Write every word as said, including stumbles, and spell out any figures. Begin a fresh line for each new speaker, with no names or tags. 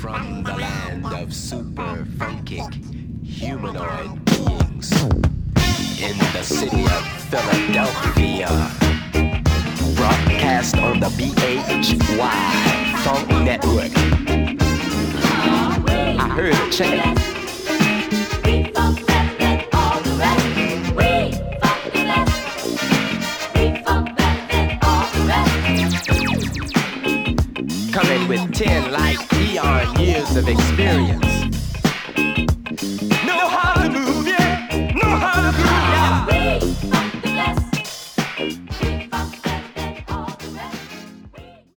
from the land of super funkic humanoid beings in the city of Philadelphia. Broadcast on the B H Y Funk Network. I heard it, check it out. Coming with ten like eon years of experience.